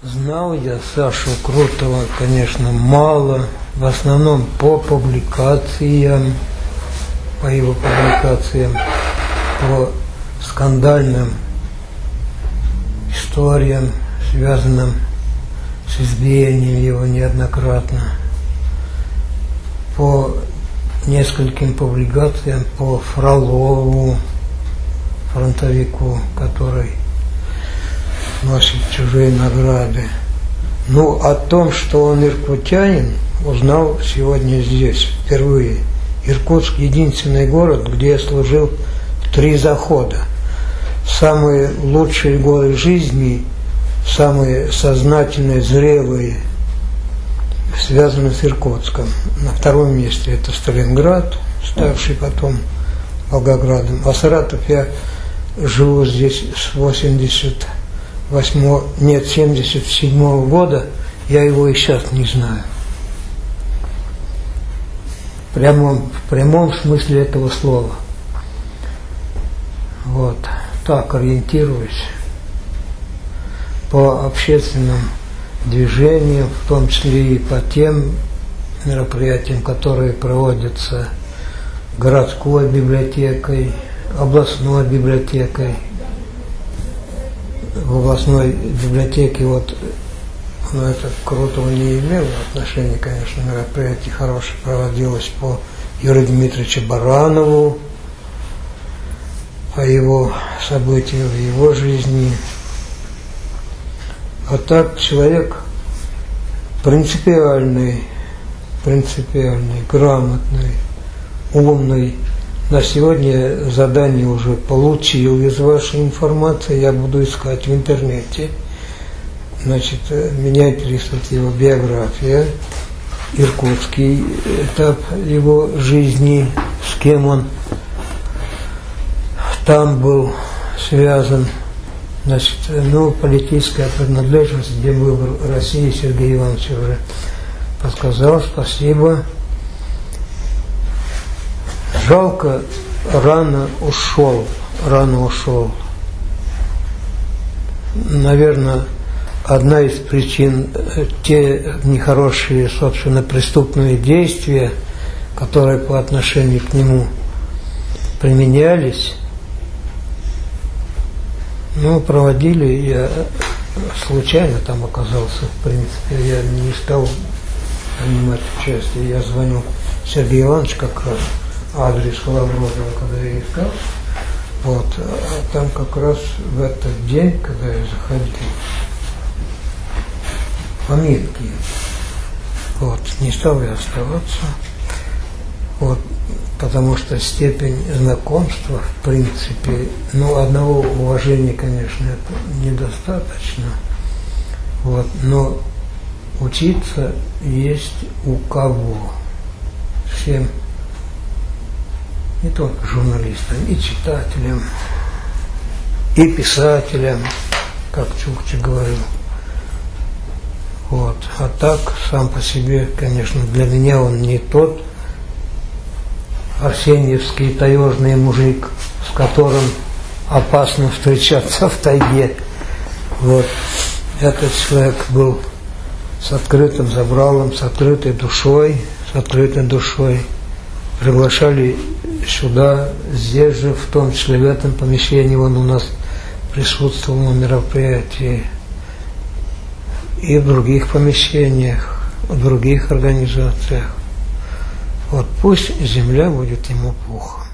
Знал я Сашу Крутого, конечно, мало, в основном по публикациям, по его публикациям, по скандальным историям, связанным с избиением его неоднократно, по нескольким публикациям по Фролову, фронтовику, который носит чужие награды. Ну, о том, что он иркутянин, узнал сегодня здесь, впервые. Иркутск – единственный город, где я служил в 3 захода. Самые лучшие годы жизни, самые сознательные, зрелые, связаны с Иркутском. На 2-м месте это Сталинград, ставший потом Волгоградом. А Саратов, я живу здесь с 77-го года, я его и сейчас не знаю. В прямом смысле этого слова. Вот. Так ориентируюсь по общественным движениям, в том числе и по тем мероприятиям, которые проводятся городской библиотекой, областной библиотекой. В областной библиотеке это Крутого не имело отношения, конечно, мероприятие хорошее проводилось по Юрию Дмитриевичу Баранову, по его событиям в его жизни. А так человек принципиальный, грамотный, умный. На сегодня задание уже получил из вашей информации, я буду искать в интернете. Значит, меня интересует его биография, иркутский этап его жизни, с кем он там был связан. Значит, политическая принадлежность, где выбор России, Сергей Иванович уже подсказал, спасибо. Жалко, рано ушел. Наверное, одна из причин те нехорошие, собственно, преступные действия, которые по отношению к нему применялись, проводили, я случайно там оказался, в принципе, я не стал принимать участие, я звонил Сергею Ивановичу как раз, адрес Лаврозова, когда я искал, а там как раз в этот день, когда я заходил, пометки, не стал я оставаться, потому что степень знакомства, в принципе, одного уважения, конечно, это недостаточно, но учиться есть у кого, всем, не только журналистам, и читателям, и писателям, как Чукча говорил. А так, сам по себе, конечно, для меня он не тот арсеньевский таежный мужик, с которым опасно встречаться в тайге. Этот человек был с открытым забралом, с открытой душой. Приглашали сюда, здесь же, в том числе в этом помещении, он у нас присутствовал на мероприятии, и в других помещениях, в других организациях. Пусть земля будет ему пухом.